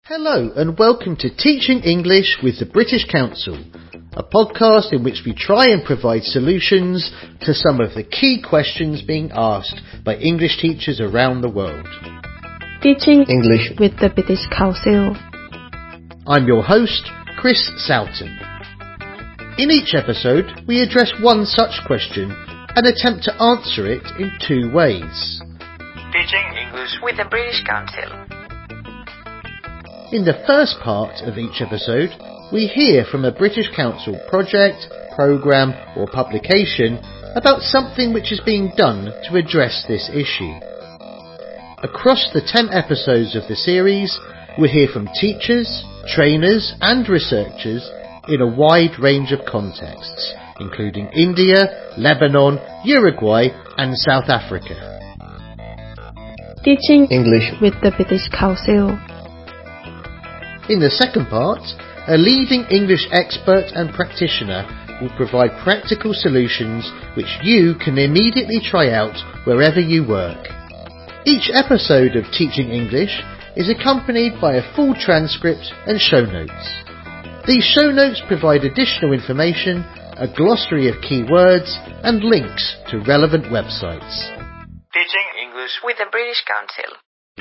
Hello and welcome to Teaching English with the British Council, a podcast in which we try and provide solutions to some of the key questions being asked by English teachers around the world. Teaching English with the British Council. I'm your host, Chris Soughton. In each episode, we address one such question and attempt to answer it in two ways. Teaching English with the British Council. In the first part of each episode, we hear from a British Council project, programme or publication about something which is being done to address this issue. Across the 10 episodes of the series, we hear from teachers, trainers and researchers in a wide range of contexts, including India, Lebanon, Uruguay and South Africa. Teaching English with the British Council. In the second part, a leading English expert and practitioner will provide practical solutions which you can immediately try out wherever you work. Each episode of Teaching English is accompanied by a full transcript and show notes. These show notes provide additional information, a glossary of key words and links to relevant websites. Teaching English with the British Council.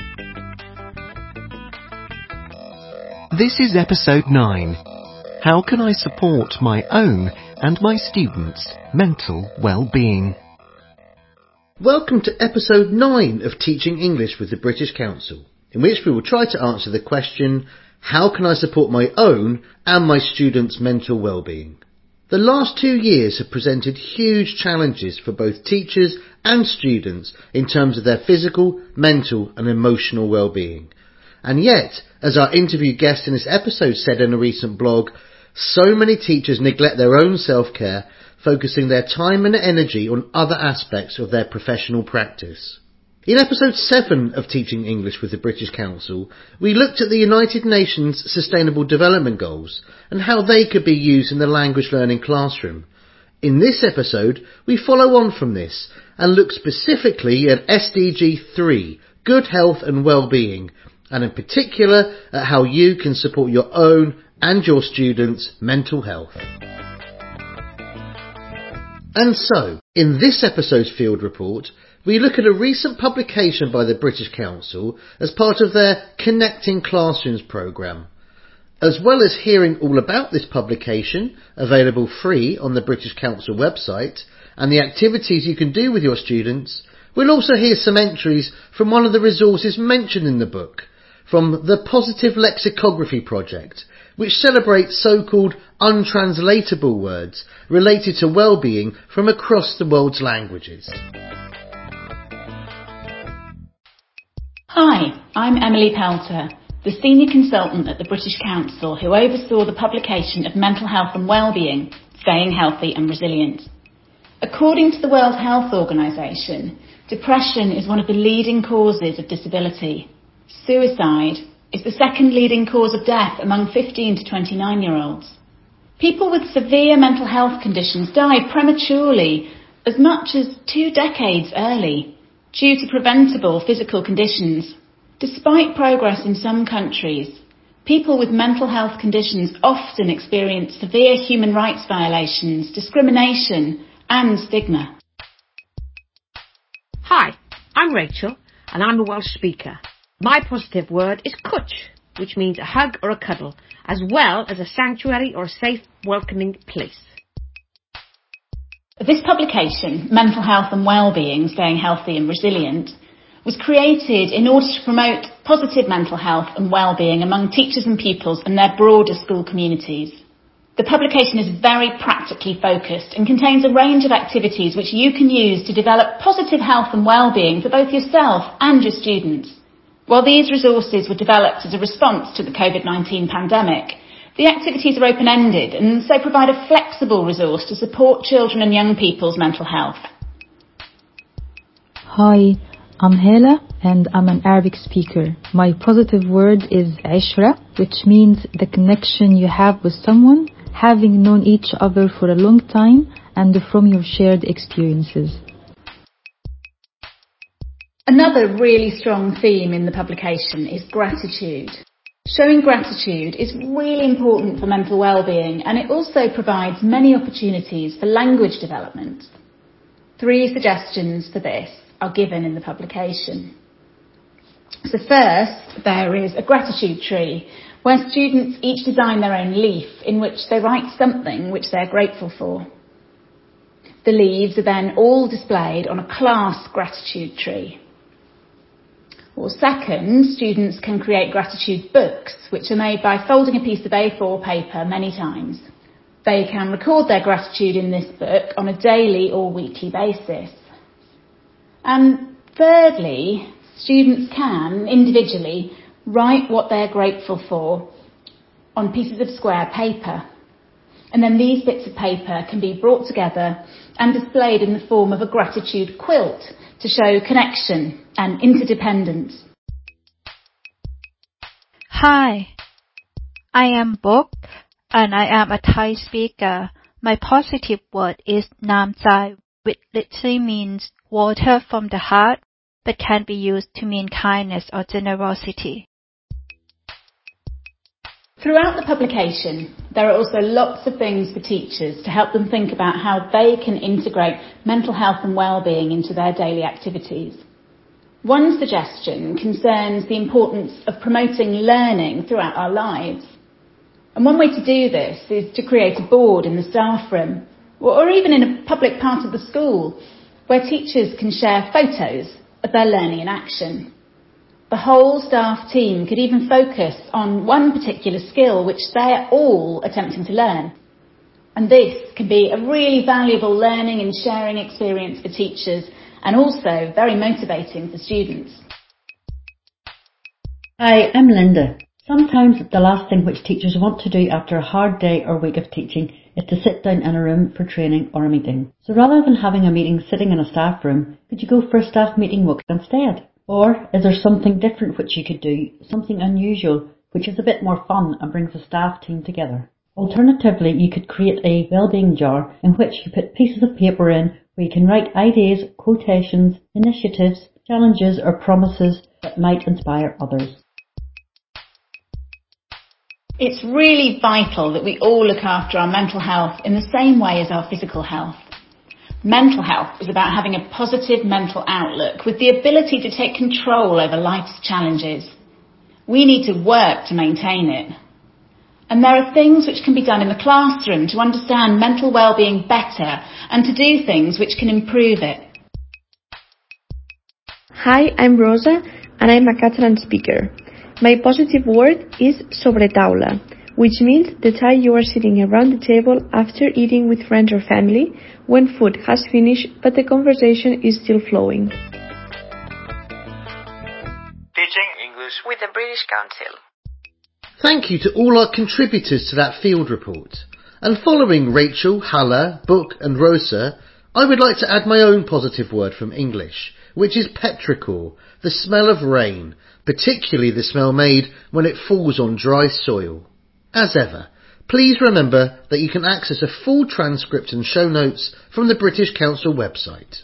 This is episode 9. How can I support my own and my students' mental well-being? Welcome to episode 9 of Teaching English with the British Council, in which we will try to answer the question, how can I support my own and my students' mental well-being? The last 2 years have presented huge challenges for both teachers and students in terms of their physical, mental and emotional well-being. And yet, as our interview guest in this episode said in a recent blog, so many teachers neglect their own self-care, focusing their time and energy on other aspects of their professional practice. In episode 7 of Teaching English with the British Council, we looked at the United Nations Sustainable Development Goals and how they could be used in the language learning classroom. In this episode, we follow on from this and look specifically at SDG 3, Good Health and Wellbeing, and in particular at how you can support your own and your students' mental health. And so, in this episode's field report, we look at a recent publication by the British Council as part of their Connecting Classrooms programme. As well as hearing all about this publication, available free on the British Council website, and the activities you can do with your students, we'll also hear some entries from one of the resources mentioned in the book, from the Positive Lexicography Project, which celebrates so-called untranslatable words related to well-being from across the world's languages. Hi, I'm Emily Pelter, the Senior Consultant at the British Council who oversaw the publication of Mental Health and Wellbeing, Staying Healthy and Resilient. According to the World Health Organization, depression is one of the leading causes of disability. Suicide is the second leading cause of death among 15 to 29-year-olds. People with severe mental health conditions die prematurely as much as 2 decades early due to preventable physical conditions. Despite progress in some countries, people with mental health conditions often experience severe human rights violations, discrimination and stigma. Hi, I'm Rachel and I'm a Welsh speaker. My positive word is cwtch, which means a hug or a cuddle, as well as a sanctuary or a safe, welcoming place. This publication, Mental Health and Wellbeing, Staying Healthy and Resilient, was created in order to promote positive mental health and wellbeing among teachers and pupils and their broader school communities. The publication is very practically focused and contains a range of activities which you can use to develop positive health and wellbeing for both yourself and your students. While these resources were developed as a response to the COVID-19 pandemic, the activities are open-ended and so provide a flexible resource to support children and young people's mental health. Hi, I'm Hela and I'm an Arabic speaker. My positive word is ishra, which means the connection you have with someone, having known each other for a long time and from your shared experiences. Another really strong theme in the publication is gratitude. Showing gratitude is really important for mental well-being, and it also provides many opportunities for language development. 3 suggestions for this are given in the publication. So first, there is a gratitude tree, where students each design their own leaf in which they write something which they're grateful for. The leaves are then all displayed on a class gratitude tree. Or second, students can create gratitude books, which are made by folding a piece of A4 paper many times. They can record their gratitude in this book on a daily or weekly basis. And thirdly, students can, individually, write what they're grateful for on pieces of square paper. And then these bits of paper can be brought together and displayed in the form of a gratitude quilt to show connection and interdependence. Hi, I am Book and I am a Thai speaker. My positive word is Namchai, which literally means water from the heart, but can be used to mean kindness or generosity. Throughout the publication, there are also lots of things for teachers to help them think about how they can integrate mental health and well-being into their daily activities. One suggestion concerns the importance of promoting learning throughout our lives. And one way to do this is to create a board in the staff room, or even in a public part of the school, where teachers can share photos of their learning in action. The whole staff team could even focus on one particular skill which they're all attempting to learn. And this can be a really valuable learning and sharing experience for teachers, and also very motivating for students. Hi, I'm Linda. Sometimes the last thing which teachers want to do after a hard day or week of teaching is to sit down in a room for training or a meeting. So rather than having a meeting sitting in a staff room, could you go for a staff meeting walk instead? Or is there something different which you could do, something unusual, which is a bit more fun and brings the staff team together? Alternatively, you could create a wellbeing jar in which you put pieces of paper in where you can write ideas, quotations, initiatives, challenges or promises that might inspire others. It's really vital that we all look after our mental health in the same way as our physical health. Mental health is about having a positive mental outlook with the ability to take control over life's challenges. We need to work to maintain it. And there are things which can be done in the classroom to understand mental well-being better and to do things which can improve it. Hi, I'm Rosa and I'm a Catalan speaker. My positive word is sobre taula, which means the time you are sitting around the table after eating with friends or family, when food has finished but the conversation is still flowing. Teaching English with the British Council. Thank you to all our contributors to that field report. And following Rachel, Hala, Book and Rosa, I would like to add my own positive word from English, which is petrichor, the smell of rain, particularly the smell made when it falls on dry soil. As ever, please remember that you can access a full transcript and show notes from the British Council website.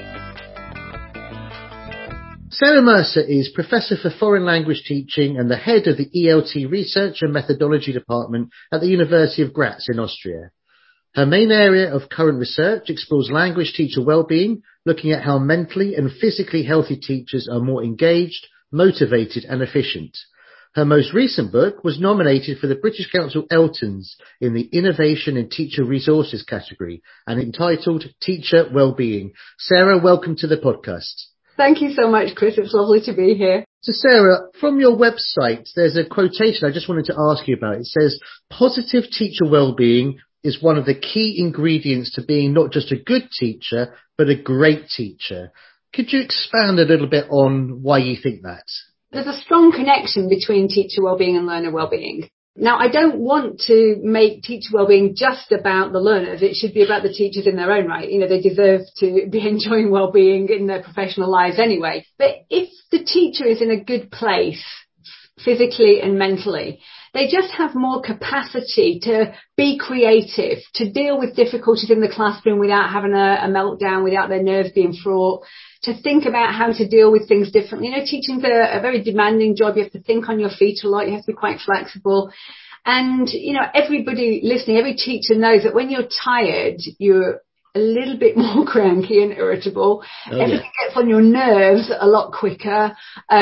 Sarah Mercer is Professor for Foreign Language Teaching and the head of the ELT Research and Methodology Department at the University of Graz in Austria. Her main area of current research explores language teacher well-being, looking at how mentally and physically healthy teachers are more engaged, motivated and efficient. Her most recent book was nominated for the British Council Eltons in the Innovation in Teacher Resources category and entitled Teacher Wellbeing. Sarah, welcome to the podcast. Thank you so much, Chris. It's lovely to be here. So Sarah, from your website, there's a quotation I just wanted to ask you about. It says, positive teacher wellbeing is one of the key ingredients to being not just a good teacher, but a great teacher. Could you expand a little bit on why you think that? There's a strong connection between teacher wellbeing and learner wellbeing. Now, I don't want to make teacher wellbeing just about the learners. It should be about the teachers in their own right. You know, they deserve to be enjoying wellbeing in their professional lives anyway. But if the teacher is in a good place, physically and mentally, they just have more capacity to be creative, to deal with difficulties in the classroom without having a meltdown, without their nerves being fraught, to think about how to deal with things differently. You know, teaching's a very demanding job. You have to think on your feet a lot. You have to be quite flexible. And, you know, everybody listening, every teacher knows that when you're tired, you're a little bit more cranky and irritable. Everything gets on your nerves a lot quicker.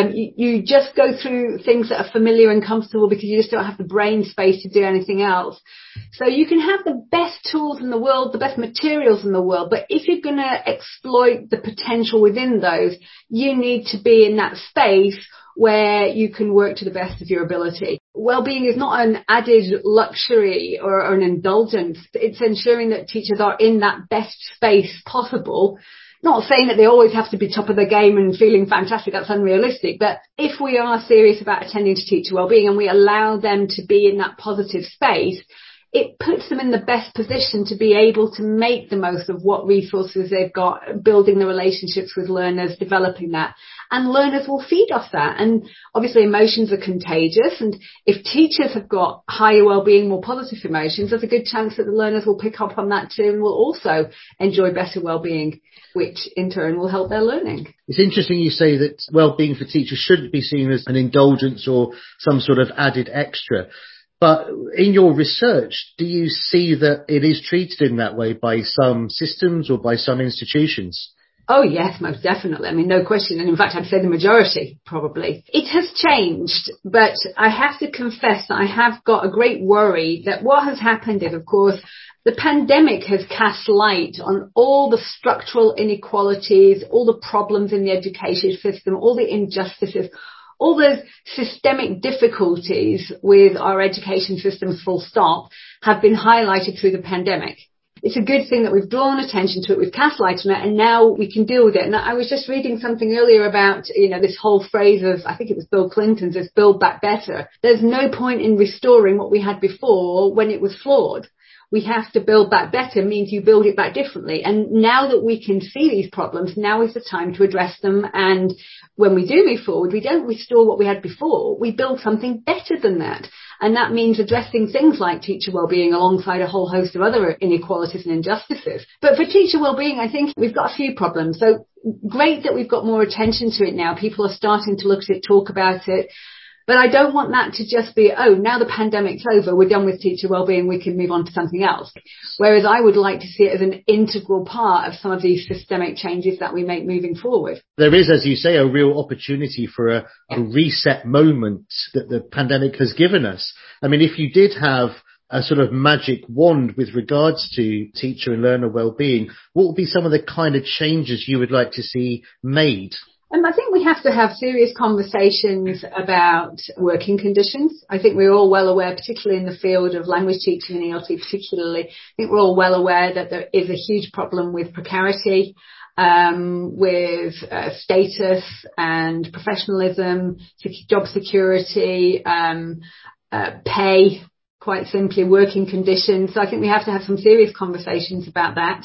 You just go through things that are familiar and comfortable because you just don't have the brain space to do anything else. So you can have the best tools in the world, the best materials in the world, but if you're going to exploit the potential within those, you need to be in that space where you can work to the best of your ability. Wellbeing is not an added luxury or an indulgence. It's ensuring that teachers are in that best space possible. Not saying that they always have to be top of their game and feeling fantastic. That's unrealistic. But if we are serious about attending to teacher wellbeing and we allow them to be in that positive space, it puts them in the best position to be able to make the most of what resources they've got, building the relationships with learners, developing that. And learners will feed off that. And obviously emotions are contagious. And if teachers have got higher well-being, more positive emotions, there's a good chance that the learners will pick up on that too and will also enjoy better well-being, which in turn will help their learning. It's interesting you say that well-being for teachers shouldn't be seen as an indulgence or some sort of added extra. But in your research, do you see that it is treated in that way by some systems or by some institutions? Oh, yes, most definitely. I mean, no question. And in fact, I'd say the majority, probably. It has changed, but I have to confess that I have got a great worry that what has happened is, of course, the pandemic has cast light on all the structural inequalities, all the problems in the education system, all the injustices, all those systemic difficulties with our education systems, full stop, have been highlighted through the pandemic. It's a good thing that we've drawn attention to it, we've cast light on it, and now we can deal with it. And I was just reading something earlier about, you know, this whole phrase of, I think it was Bill Clinton's, this build back better. There's no point in restoring what we had before when it was flawed. We have to build back better means you build it back differently. And now that we can see these problems, now is the time to address them. And when we do move forward, we don't restore what we had before. We build something better than that. And that means addressing things like teacher wellbeing alongside a whole host of other inequalities and injustices. But for teacher wellbeing, I think we've got a few problems. So great that we've got more attention to it now. People are starting to look at it, talk about it. But I don't want that to just be, oh, now the pandemic's over, we're done with teacher wellbeing, we can move on to something else. Whereas I would like to see it as an integral part of some of these systemic changes that we make moving forward. There is, as you say, a real opportunity for a reset moment that the pandemic has given us. I mean, if you did have a sort of magic wand with regards to teacher and learner wellbeing, what would be some of the kind of changes you would like to see made? And I think we have to have serious conversations about working conditions. I think we're all well aware, particularly in the field of language teaching and ELT particularly, I think we're all well aware that there is a huge problem with precarity, with status and professionalism, job security, pay, quite simply working conditions. So I think we have to have some serious conversations about that.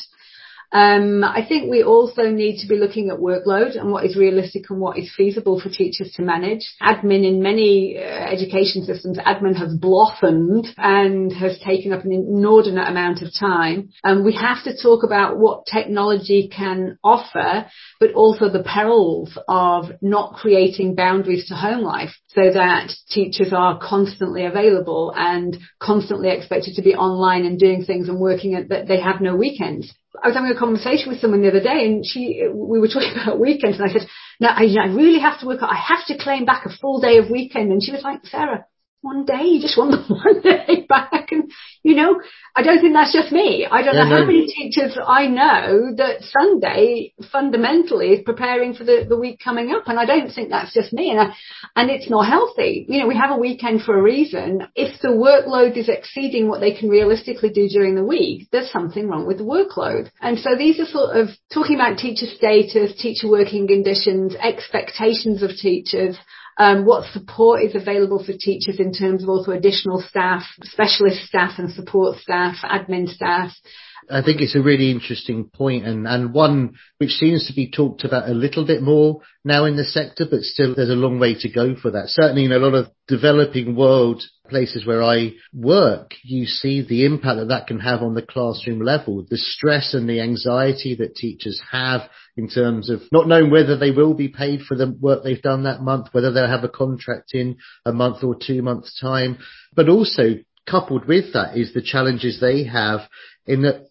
I think we also need to be looking at workload and what is realistic and what is feasible for teachers to manage. Admin in many education systems, admin has blossomed and has taken up an inordinate amount of time. And we have to talk about what technology can offer, but also the perils of not creating boundaries to home life so that teachers are constantly available and constantly expected to be online and doing things and working at that they have no weekends. I was having a conversation with someone the other day and we were talking about weekends and I said, no, I really have to work, I have to claim back a full day of weekend. And she was like, Sarah, one day, you just want the one day back. And, you know, I don't think that's just me. I don't know how many teachers I know that Sunday fundamentally is preparing for the week coming up. And I don't think that's just me. And it's not healthy. You know, we have a weekend for a reason. If the workload is exceeding what they can realistically do during the week, there's something wrong with the workload. And so these are sort of talking about teacher status, teacher working conditions, expectations of teachers, what support is available for teachers in terms of also additional staff, specialist staff and support staff, admin staff. I think it's a really interesting point and one which seems to be talked about a little bit more now in the sector, but still there's a long way to go for that. Certainly in a lot of developing world places where I work, you see the impact that can have on the classroom level, the stress and the anxiety that teachers have in terms of not knowing whether they will be paid for the work they've done that month, whether they'll have a contract in a month or 2 months' time. But also coupled with that is the challenges they have in that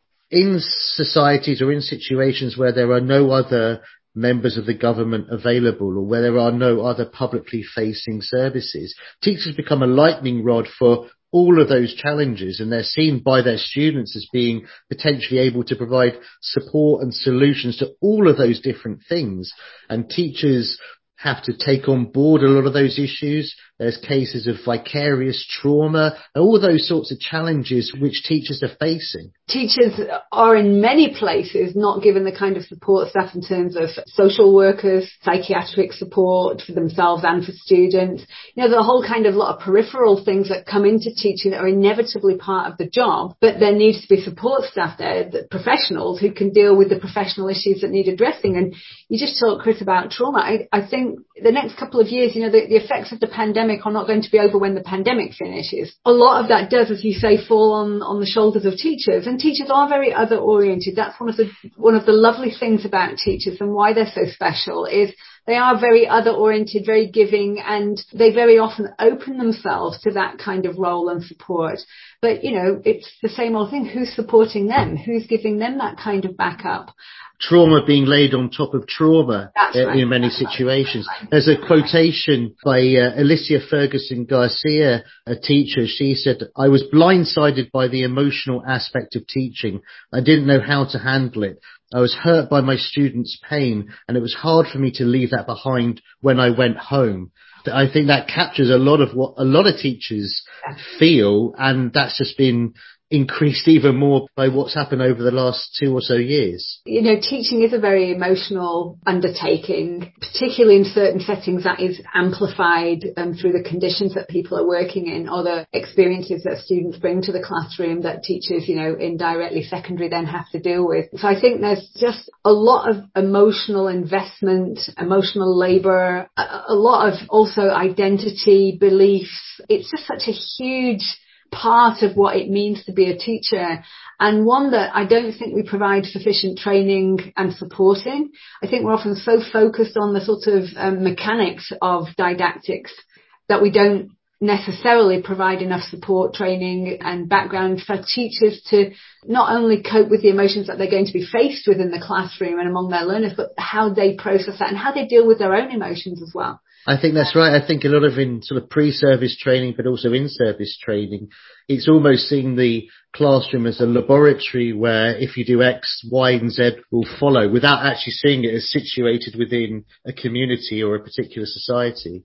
in societies or in situations where there are no other members of the government available or where there are no other publicly facing services, teachers become a lightning rod for all of those challenges, and they're seen by their students as being potentially able to provide support and solutions to all of those different things. And teachers have to take on board a lot of those issues. There's cases of vicarious trauma, all those sorts of challenges which teachers are facing. Teachers are in many places not given the kind of support staff in terms of social workers, psychiatric support for themselves and for students. You know, the whole kind of lot of peripheral things that come into teaching that are inevitably part of the job, but there needs to be support staff there, professionals who can deal with the professional issues that need addressing. And you just talked, Chris, about trauma. I think the next couple of years, you know, the effects of the pandemic are not going to be over when the pandemic finishes. A lot of that does, as you say, fall on the shoulders of teachers, and teachers are very other oriented. That's one of the lovely things about teachers and why they're so special is they are very other oriented, very giving, and they very often open themselves to that kind of role and support. But, you know, it's the same old thing. Who's supporting them? Who's giving them that kind of backup? Trauma being laid on top of trauma in many situations. There's a quotation by Alicia Ferguson Garcia, a teacher. She said, "I was blindsided by the emotional aspect of teaching. I didn't know how to handle it. I was hurt by my students' pain, and it was hard for me to leave that behind when I went home." I think that captures a lot of what a lot of teachers feel, and that's just been increased even more by what's happened over the last 2 or so years. You know, teaching is a very emotional undertaking, particularly in certain settings that is amplified through the conditions that people are working in or the experiences that students bring to the classroom that teachers, you know, in directly secondary then have to deal with. So I think there's just a lot of emotional investment, emotional labour, a lot of also identity, beliefs. It's just such a huge part of what it means to be a teacher, and one that I don't think we provide sufficient training and support in. I think we're often so focused on the sort of mechanics of didactics that we don't necessarily provide enough support, training and background for teachers to not only cope with the emotions that they're going to be faced with in the classroom and among their learners, but how they process that and how they deal with their own emotions as well. I think that's right. I think a lot of in sort of pre-service training, but also in-service training, it's almost seeing the classroom as a laboratory where if you do X, Y and Z will follow without actually seeing it as situated within a community or a particular society.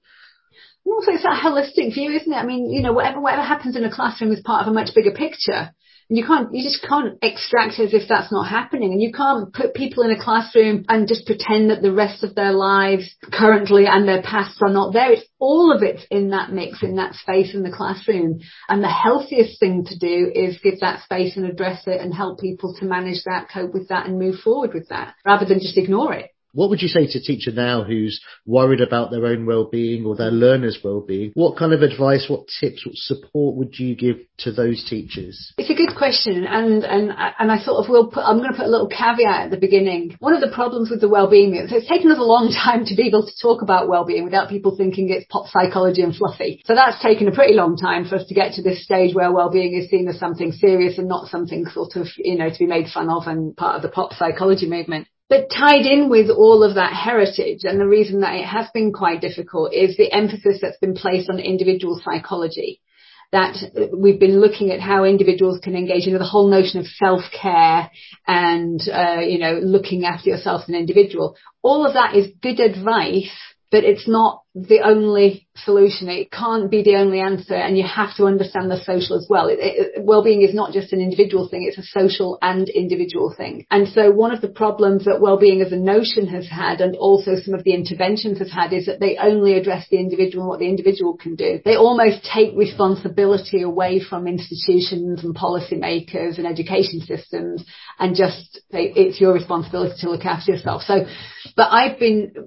Also, it's that holistic view, isn't it? I mean, you know, whatever happens in a classroom is part of a much bigger picture. And you just can't extract it as if that's not happening. And you can't put people in a classroom and just pretend that the rest of their lives currently and their pasts are not there. It's all of it in that mix, in that space in the classroom. And the healthiest thing to do is give that space and address it and help people to manage that, cope with that and move forward with that rather than just ignore it. What would you say to a teacher now who's worried about their own well-being or their learners' well-being? What kind of advice, what tips, what support would you give to those teachers? It's a good question, and I sort of I'm going to put a little caveat at the beginning. One of the problems with the well-being is it's taken us a long time to be able to talk about well-being without people thinking it's pop psychology and fluffy. So that's taken a pretty long time for us to get to this stage where well-being is seen as something serious and not something sort of, you know, to be made fun of and part of the pop psychology movement. But tied in with all of that heritage, and the reason that it has been quite difficult, is the emphasis that's been placed on individual psychology. That we've been looking at how individuals can engage in the whole notion of self-care and, you know, looking after yourself as an individual. All of that is good advice, but it's not the only solution. It can't be the only answer, and you have to understand the social as well. Well-being is not just an individual thing, it's a social and individual thing. And so one of the problems that well-being as a notion has had, and also some of the interventions has had, is that they only address the individual and what the individual can do. They almost take responsibility away from institutions and policymakers and education systems and just say it's your responsibility to look after yourself. So, but I've been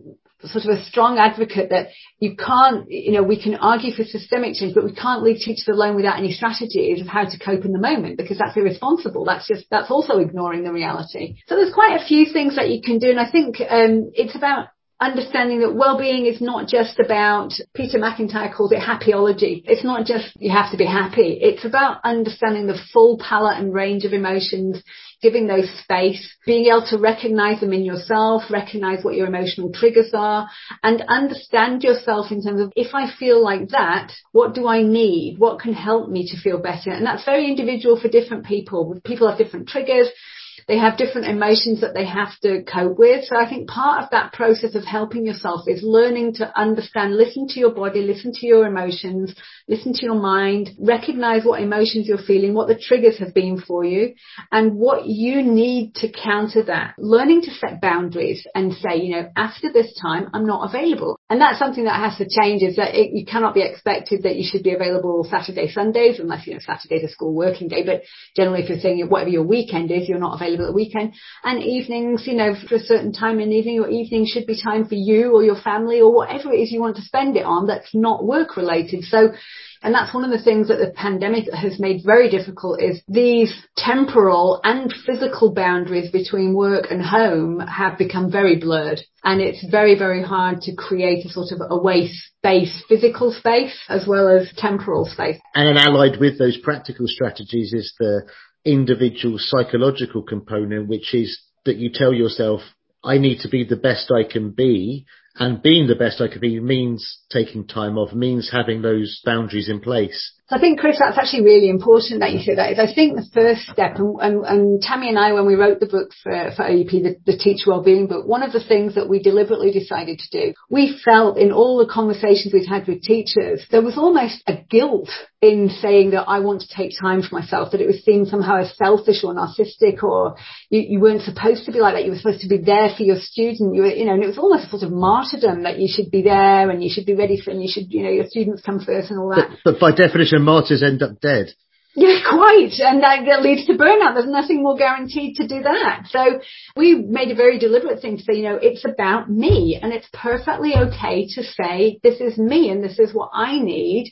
sort of a strong advocate that you can't, we can argue for systemic change, but we can't leave teachers alone without any strategies of how to cope in the moment, because that's irresponsible. That's also ignoring the reality. So there's quite a few things that you can do. And I think it's about understanding that well-being is not just about, Peter McIntyre calls it happyology. It's not just you have to be happy. It's about understanding the full palette and range of emotions, giving those space, being able to recognize them in yourself, recognize what your emotional triggers are, and understand yourself in terms of, if I feel like that, what do I need? What can help me to feel better? And that's very individual for different people. People have different triggers. They have different emotions that they have to cope with. So I think part of that process of helping yourself is learning to understand, listen to your body, listen to your emotions, listen to your mind, recognize what emotions you're feeling, what the triggers have been for you, and what you need to counter that. Learning to set boundaries and say, after this time, I'm not available. And that's something that has to change, is that you cannot be expected that you should be available Saturday, Sundays, unless, Saturday's a school working day. But generally, if you're saying whatever your weekend is, you're not available at the weekend. And evenings, for a certain time in the evening, your evening should be time for you or your family or whatever it is you want to spend it on that's not work related. So, and that's one of the things that the pandemic has made very difficult, is these temporal and physical boundaries between work and home have become very blurred. And it's very, very hard to create a sort of away space, physical space, as well as temporal space. And then allied with those practical strategies is the individual psychological component, which is that you tell yourself, I need to be the best I can be. And being the best I can be means taking time off, means having those boundaries in place. So I think, Chris, that's actually really important that you say that. Is I think the first step, and Tammy and I, when we wrote the book for OUP, the Teacher Wellbeing book, one of the things that we deliberately decided to do, we felt in all the conversations we'd had with teachers, there was almost a guilt in saying that I want to take time for myself, that it was seen somehow as selfish or narcissistic, or you weren't supposed to be like that. You were supposed to be there for your student. And it was almost a sort of martyrdom that you should be there and you should be ready for, and you should, your students come first and all that. But by definition, martyrs end up dead. Yeah, quite. And that leads to burnout. There's nothing more guaranteed to do that. So we made a very deliberate thing to say, it's about me, and it's perfectly okay to say, this is me and this is what I need.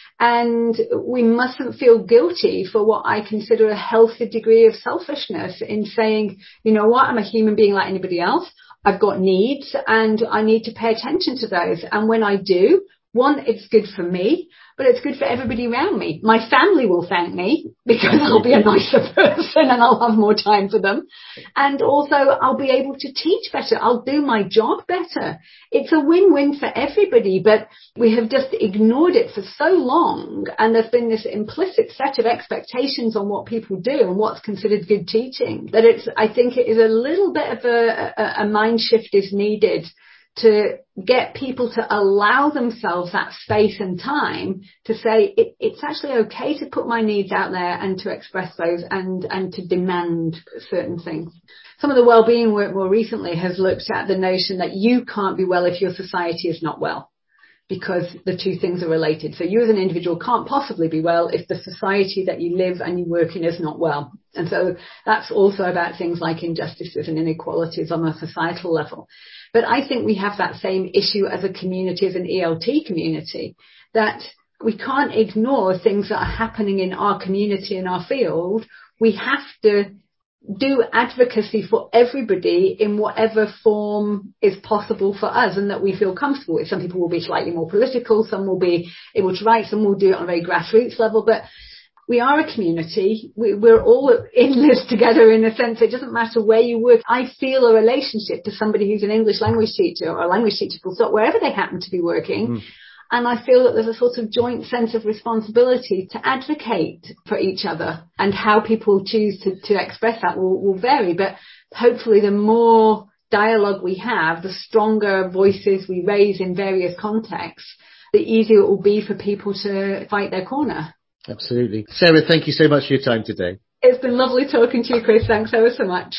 And we mustn't feel guilty for what I consider a healthy degree of selfishness in saying, I'm a human being like anybody else. I've got needs and I need to pay attention to those. And when I do, one, it's good for me, but it's good for everybody around me. My family will thank me because I'll be a nicer person and I'll have more time for them. And also I'll be able to teach better. I'll do my job better. It's a win-win for everybody, but we have just ignored it for so long. And there's been this implicit set of expectations on what people do and what's considered good teaching, that I think it is a little bit of a mind shift is needed to get people to allow themselves that space and time to say, it's actually okay to put my needs out there and to express those and to demand certain things. Some of the wellbeing work more recently has looked at the notion that you can't be well if your society is not well, because the two things are related. So you as an individual can't possibly be well if the society that you live and you work in is not well. And so that's also about things like injustices and inequalities on a societal level. But I think we have that same issue as a community, as an ELT community, that we can't ignore things that are happening in our community, in our field. We have to do advocacy for everybody in whatever form is possible for us and that we feel comfortable with. Some people will be slightly more political, some will be able to write, some will do it on a very grassroots level, but we are a community. We're all in this together in a sense. It doesn't matter where you work. I feel a relationship to somebody who's an English language teacher or a language teacher, wherever they happen to be working. And I feel that there's a sort of joint sense of responsibility to advocate for each other, and how people choose to express that will vary. But hopefully the more dialogue we have, the stronger voices we raise in various contexts, the easier it will be for people to fight their corner. Absolutely. Sarah, thank you so much for your time today. It's been lovely talking to you, Chris. Thanks ever so much.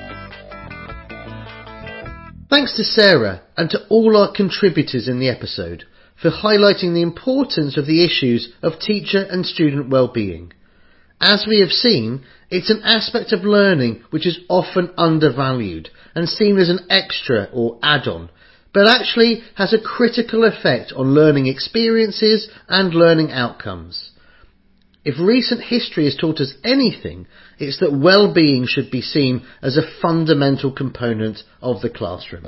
Thanks to Sarah and to all our contributors in the episode for highlighting the importance of the issues of teacher and student well-being. As we have seen, it's an aspect of learning which is often undervalued and seen as an extra or add-on, but actually has a critical effect on learning experiences and learning outcomes. If recent history has taught us anything, it's that well-being should be seen as a fundamental component of the classroom.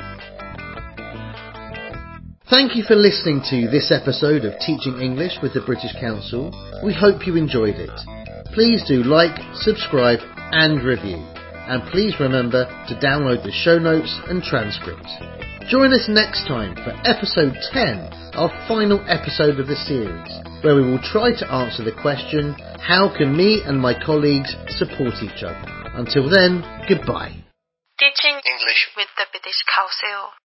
Thank you for listening to this episode of Teaching English with the British Council. We hope you enjoyed it. Please do like, subscribe and review. And please remember to download the show notes and transcript. Join us next time for episode 10, our final episode of the series, where we will try to answer the question, how can me and my colleagues support each other? Until then, goodbye. Teaching English with the British Council.